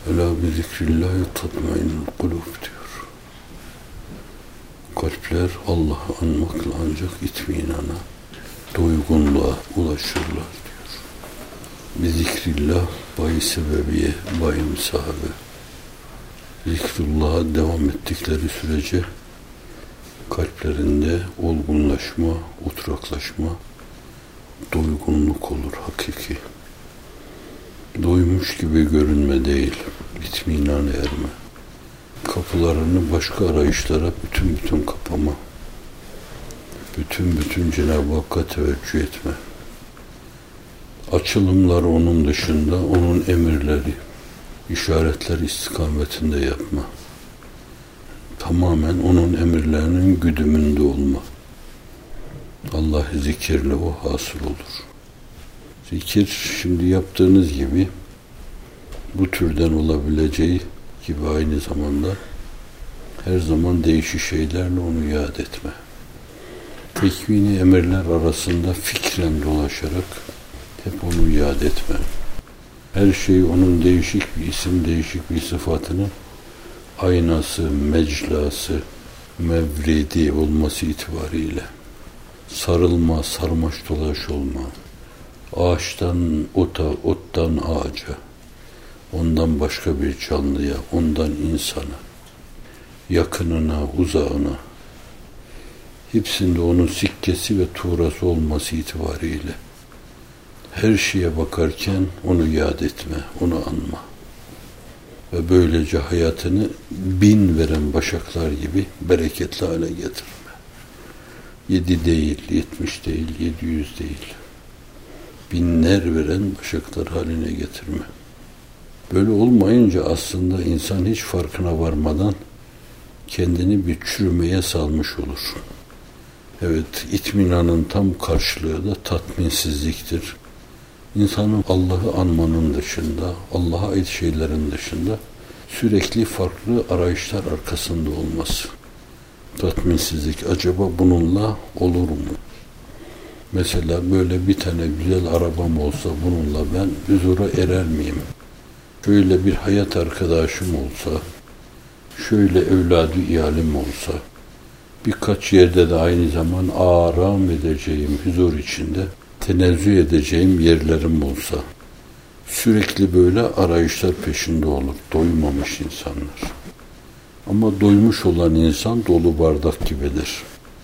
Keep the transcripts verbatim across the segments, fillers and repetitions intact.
Ela bi zikrillahi tatmainnul kulub diyor. Kalpler Allah'ı anmakla ancak itminana, doygunluğa ulaşırlar diyor. Bi zikrillah bayi sebebiye, bayi misahabe. Zikrullah'a devam ettikleri sürece kalplerinde olgunlaşma, oturaklaşma, doygunluk olur hakiki. Doymuş gibi görünme değil, itminana erme. Kapılarını başka arayışlara bütün bütün kapama. Bütün bütün Cenab-ı Hakk'a teveccüh etme. Açılımlar onun dışında, onun emirleri, işaretler istikametinde yapma. Tamamen onun emirlerinin güdümünde olma. Allah zikirle o hasıl olur. Zikir şimdi yaptığınız gibi bu türden olabileceği gibi aynı zamanda her zaman değişik şeylerle onu yad etme. Tekvini emirler arasında fikren dolaşarak hep onu yad etme. Her şey onun değişik bir isim, değişik bir sıfatını aynası, meclası, mevridi olması itibariyle sarılma, sarmaş dolaş olma, ağaçtan ota, ottan ağaca, ondan başka bir canlıya, ondan insana, yakınına, uzağına, hepsinde onun sikkesi ve tuğrası olması itibariyle her şeye bakarken onu yad etme, onu anma. Ve böylece hayatını bin veren başaklar gibi bereketli hale getirme. Yedi değil, yetmiş değil, yedi yüz değil. Binler veren başaklar haline getirme. Böyle olmayınca aslında insan hiç farkına varmadan kendini bir çürümeye salmış olur. Evet, itminanın tam karşılığı da tatminsizliktir. İnsanın Allah'ı anmanın dışında, Allah'a ait şeylerin dışında sürekli farklı arayışlar arkasında olması. Tatminsizlik acaba bununla olur mu? Mesela böyle bir tane güzel arabam olsa bununla ben huzura erer miyim? Şöyle bir hayat arkadaşım olsa, şöyle evladı iyalim olsa, birkaç yerde de aynı zaman aram edeceğim, huzur içinde tenezzül edeceğim yerlerim olsa, sürekli böyle arayışlar peşinde olur, doymamış insanlar. Ama doymuş olan insan dolu bardak gibidir.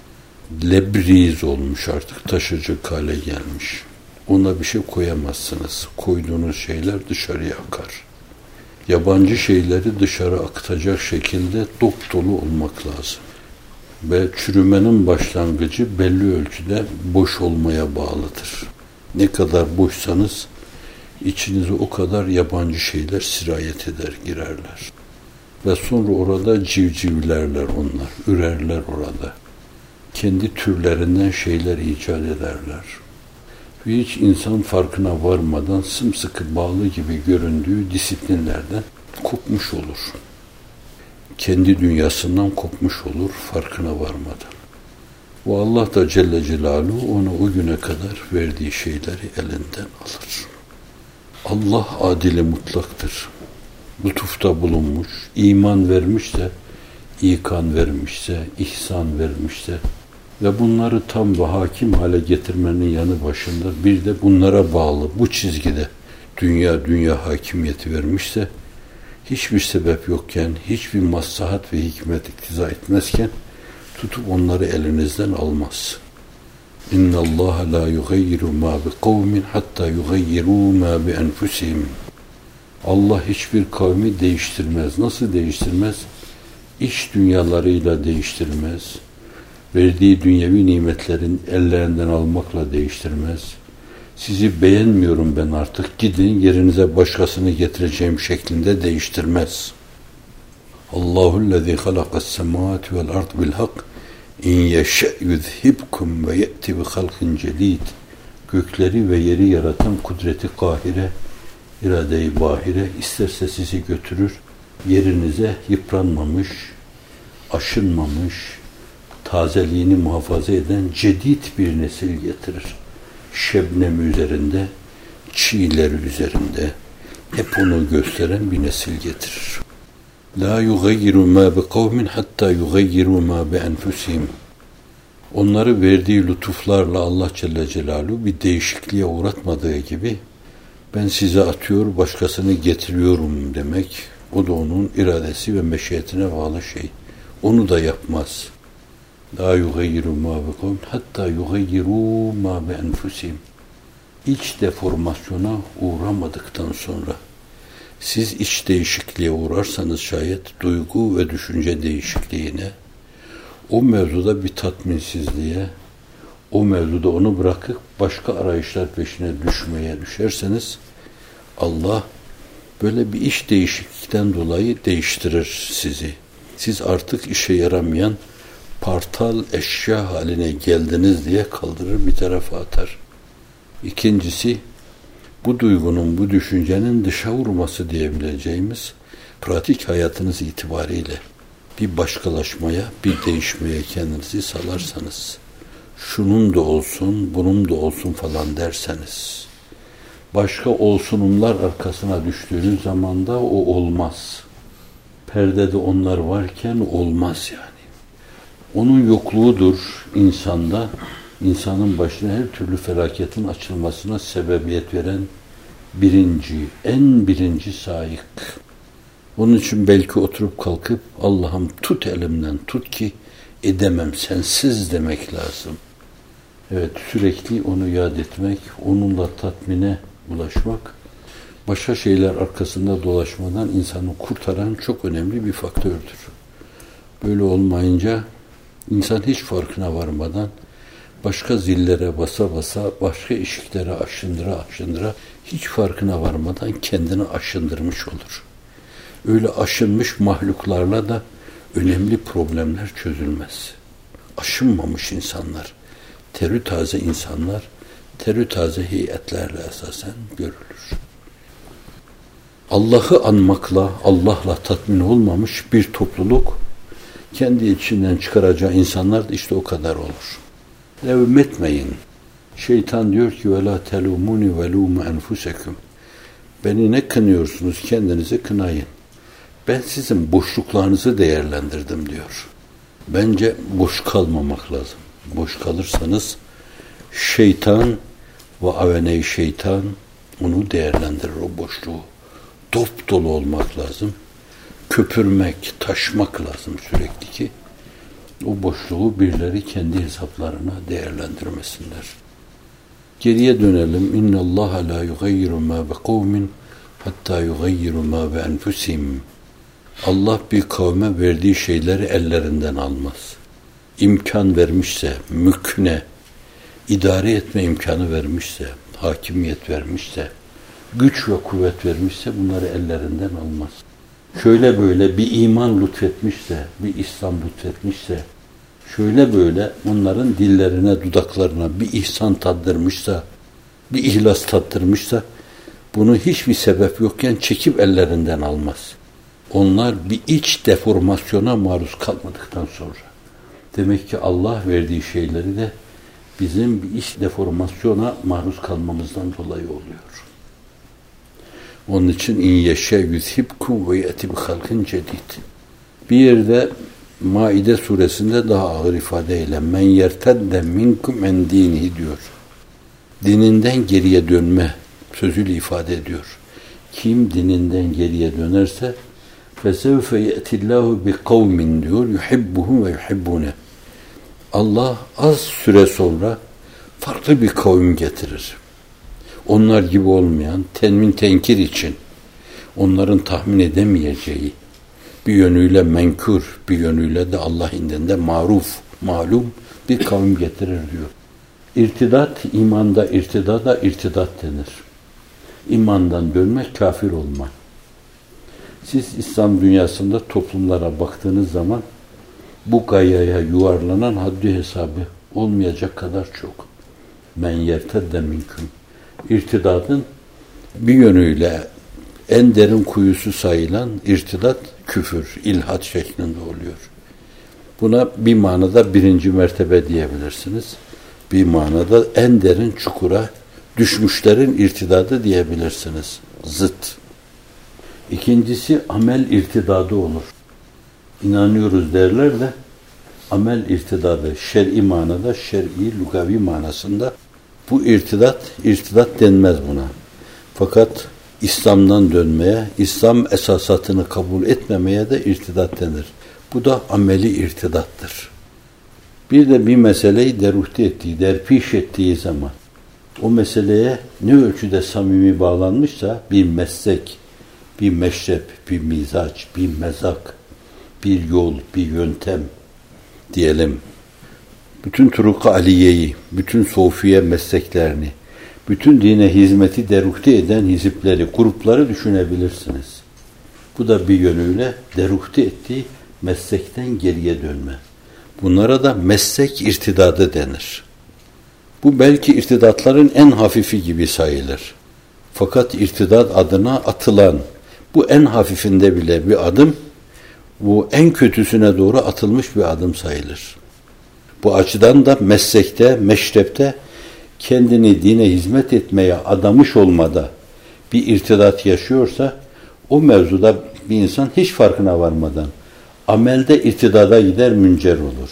Lebriz olmuş artık, taşıyıcı hale gelmiş. Ona bir şey koyamazsınız. Koyduğunuz şeyler dışarıya akar. Yabancı şeyleri dışarı akıtacak şekilde dop dolu olmak lazım. Ve çürümenin başlangıcı belli ölçüde boş olmaya bağlıdır. Ne kadar boşsanız içinize o kadar yabancı şeyler sirayet eder, girerler. Ve sonra orada civcivlerler onlar, ürerler orada. Kendi türlerinden şeyler icat ederler. Ve hiç insan farkına varmadan sımsıkı bağlı gibi göründüğü disiplinlerden kopmuş olur. Kendi dünyasından kopmuş olur farkına varmadan. O Allah da Celle Celaluhu ona o güne kadar verdiği şeyleri elinden alır. Allah adil-i mutlaktır. Lütufta bulunmuş, iman vermişse, ikan vermişse, ihsan vermişse ve bunları tam ve hakim hale getirmenin yanı başında bir de bunlara bağlı bu çizgide dünya dünya hakimiyeti vermişse, hiçbir sebep yokken, hiçbir maslahat ve hikmet iktiza etmezken tutup onları elinizden almaz. İnna Allah la yugayyiru ma bi kavmin hatta yugayyiru ma bi enfusihim. Allah hiçbir kavmi değiştirmez. Nasıl değiştirmez? İç dünyalarıyla değiştirmez. Verdiği dünyevi nimetlerin ellerinden almakla değiştirmez. Sizi beğenmiyorum ben artık, gidin yerinize başkasını getireceğim şeklinde değiştirmez. Allahu'llezî halakas semâvâti vel ard bil hak in yeşe yuzhibkum ve ye'ti bi halkin celîd. Gökleri ve yeri yaratan kudreti kahire, irade-i bahire isterse sizi götürür, yerinize yıpranmamış, aşınmamış, tazeliğini muhafaza eden cedid bir nesil getirir. Şebnem üzerinde, çiğler üzerinde, hep onu gösteren bir nesil getirir. La yugayyiru ma bi kavmin hatta yugayyiru ma bi enfusihim. Onları verdiği lütuflarla Allah Celle Celaluhu bir değişikliğe uğratmadığı gibi ben size atıyor, başkasını getiriyorum demek, o da onun iradesi ve meşiyetine bağlı şey. Onu da yapmaz. La yugayyiru ma bi kavmin hatta yugayyiru ma bi enfusihim. İç deformasyona uğramadıktan sonra siz iç değişikliğe uğrarsanız şayet duygu ve düşünce değişikliğine, o mevzuda bir tatminsizliğe, o mevzuda onu bırakıp başka arayışlar peşine düşmeye düşerseniz Allah böyle bir iş değişiklikten dolayı değiştirir sizi. Siz artık işe yaramayan partal eşya haline geldiniz diye kaldırır bir tarafa atar. İkincisi, bu duygunun, bu düşüncenin dışa vurması diyebileceğimiz pratik hayatınız itibariyle bir başkalaşmaya, bir değişmeye kendinizi salarsanız, şunun da olsun, bunun da olsun falan derseniz, başka olsunumlar arkasına düştüğünüz zaman da o olmaz. Perdede onlar varken olmaz yani. Onun yokluğudur insanda, insanın başına her türlü felaketin açılmasına sebebiyet veren birinci, en birinci saik. Onun için belki oturup kalkıp Allah'ım tut elimden tut ki edemem sensiz demek lazım. Evet, sürekli onu yad etmek, onunla tatmine ulaşmak, başka şeyler arkasında dolaşmadan insanı kurtaran çok önemli bir faktördür. Böyle olmayınca insan hiç farkına varmadan başka zillere basa basa, başka eşiklere aşındıra aşındıra, hiç farkına varmadan kendini aşındırmış olur. Öyle aşınmış mahluklarla da önemli problemler çözülmez. Aşınmamış insanlar, terü taze insanlar, terü taze heyetlerle esasen görülür. Allah'ı anmakla, Allah'la tatmin olmamış bir topluluk, kendi içinden çıkaracağı insanlar da işte o kadar olur. Levm etmeyin. Şeytan diyor ki وَلَا تَلُومُونِ وَلُومُ أَنْفُسَكُمْ. Beni ne kınıyorsunuz? Kendinizi kınayın. Ben sizin boşluklarınızı değerlendirdim diyor. Bence boş kalmamak lazım. Boş kalırsanız şeytan ve avene şeytan onu değerlendirir, o boşluğu. Dop dolu olmak lazım. Köpürmek, taşmak lazım sürekli ki o boşluğu birileri kendi hesaplarına değerlendirmesinler. Geriye dönelim. İnna Allah la yugayyiru ma bi kavmin hatta yugayyiru ma bi enfusihim. Allah bir kavme verdiği şeyleri ellerinden almaz. İmkan vermişse, mükne, idare etme imkanı vermişse, hakimiyet vermişse, güç ve kuvvet vermişse bunları ellerinden almaz. Şöyle böyle bir iman lütfetmişse, bir İslam lütfetmişse, şöyle böyle onların dillerine, dudaklarına bir ihsan tattırmışsa, bir ihlas tattırmışsa, bunu hiçbir sebep yokken çekip ellerinden almaz. Onlar bir iç deformasyona maruz kalmadıktan sonra. Demek ki Allah verdiği şeyleri de bizim bir iç deformasyona maruz kalmamızdan dolayı oluyor. Onun için in yeşe yüzhibkum ve yeti bi halkin cedid. Bir yerde Maide suresinde daha ağır ifadeyle men yertedde minkum en dinihi diyor. Dininden geriye dönme sözüyle ifade ediyor. Kim dininden geriye dönerse fesevfe ye'tillahu bi kavmin diyor yuhibbuhum ve yuhibbune. Allah az süre sonra farklı bir kavim getirir. Onlar gibi olmayan, tenmin tenkir için onların tahmin edemeyeceği, bir yönüyle menkür, bir yönüyle de Allah indinde maruf, malum bir kavim getirir diyor. İrtidat, imanda irtidada irtidat denir. İmandan dönmek, kafir olmak. Siz İslam dünyasında toplumlara baktığınız zaman bu gayaya yuvarlanan haddi hesabı olmayacak kadar çok. Men yertedde minkum. İrtidadın bir yönüyle en derin kuyusu sayılan irtidat, küfür, ilhat şeklinde oluyor. Buna bir manada birinci mertebe diyebilirsiniz. Bir manada en derin çukura düşmüşlerin irtidadı diyebilirsiniz. Zıt. İkincisi amel irtidadı olur. İnanıyoruz derler de amel irtidadı şer'i manada, şer'i lugavi manasında bu irtidat, irtidat denmez buna. Fakat İslam'dan dönmeye, İslam esasatını kabul etmemeye de irtidat denir. Bu da ameli irtidattır. Bir de bir meseleyi deruhte ettiği, derpiş ettiği zaman o meseleye ne ölçüde samimi bağlanmışsa bir meslek, bir meşrep, bir mizaç, bir mezak, bir yol, bir yöntem diyelim. Bütün Turuk-ı Aliye'yi, bütün Sofiye mesleklerini, bütün dine hizmeti deruhte eden hizipleri, grupları düşünebilirsiniz. Bu da bir yönüyle deruhte ettiği meslekten geriye dönme. Bunlara da meslek irtidadı denir. Bu belki irtidatların en hafifi gibi sayılır. Fakat irtidat adına atılan, bu en hafifinde bile bir adım, bu en kötüsüne doğru atılmış bir adım sayılır. Bu açıdan da meslekte, meşrepte kendini dine hizmet etmeye adamış olmada bir irtidat yaşıyorsa, o mevzuda bir insan hiç farkına varmadan amelde irtidada gider, müncer olur.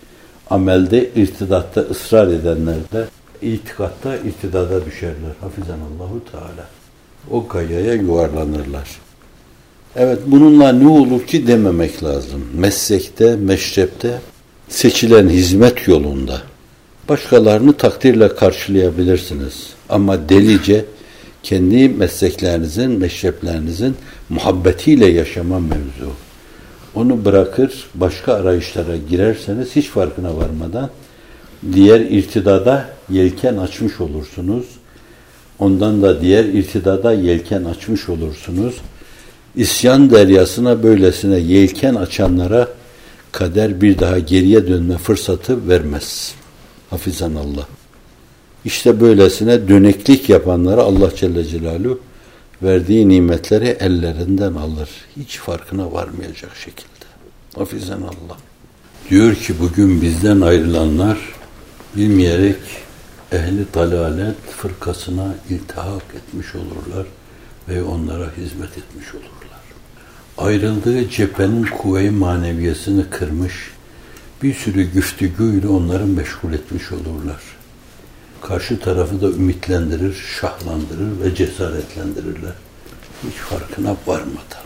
Amelde irtidatta ısrar edenler de itikatta irtidada düşerler. Hafizanallahu Teala. O gayaya yuvarlanırlar. Evet, bununla ne olur ki dememek lazım. Meslekte, meşrepte, seçilen hizmet yolunda başkalarını takdirle karşılayabilirsiniz. Ama delice kendi mesleklerinizin, meşreplerinizin muhabbetiyle yaşama mevzu. Onu bırakır, başka arayışlara girerseniz hiç farkına varmadan diğer irtidada yelken açmış olursunuz. Ondan da diğer irtidada yelken açmış olursunuz. İsyan deryasına böylesine yelken açanlara kader bir daha geriye dönme fırsatı vermez. Hafizanallah. İşte böylesine döneklik yapanlara Allah Celle Celaluhu verdiği nimetleri ellerinden alır. Hiç farkına varmayacak şekilde. Hafizanallah. Diyor ki bugün bizden ayrılanlar bilmeyerek ehli dalalet fırkasına iltihak etmiş olurlar ve onlara hizmet etmiş olurlar. Ayrıldığı cephenin kuvve-i maneviyesini kırmış, bir sürü güftügüyle onları meşgul etmiş olurlar. Karşı tarafı da ümitlendirir, şahlandırır ve cesaretlendirirler. Hiç farkına varmadan.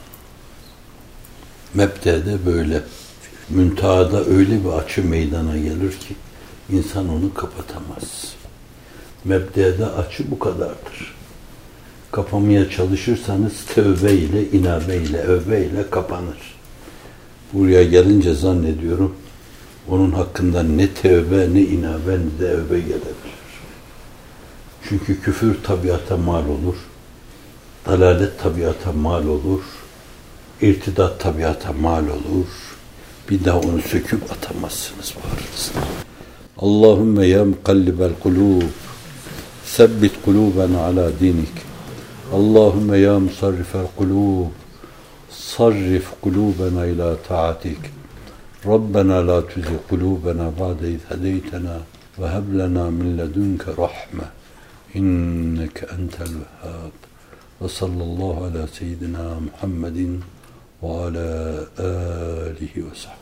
Mebde'de böyle, müntehada öyle bir açı meydana gelir ki insan onu kapatamaz. Mebde'de açı bu kadardır. Kapamaya çalışırsanız tövbe ile, inabe ile, övbe ile kapanır. Buraya gelince zannediyorum onun hakkında ne tövbe, ne inabe, ne de övbe gelebilir. Çünkü küfür tabiata mal olur, dalalet tabiata mal olur, irtidat tabiata mal olur. Bir daha onu söküp atamazsınız bağrınızdan. Allahümme ya mukallibel kulub, sebbit kulubena ala dinik. Allahümme ya musarrifel kulub, sarrif kulubena ila taatik. Rabbena la tuzi kulubena ba'de iz hedeytena ve heb lena min ledunke rahme. İnneke entel vehhab. Ve sallallahu ala seyyidina Muhammedin ve ala alihi ve sahbihi.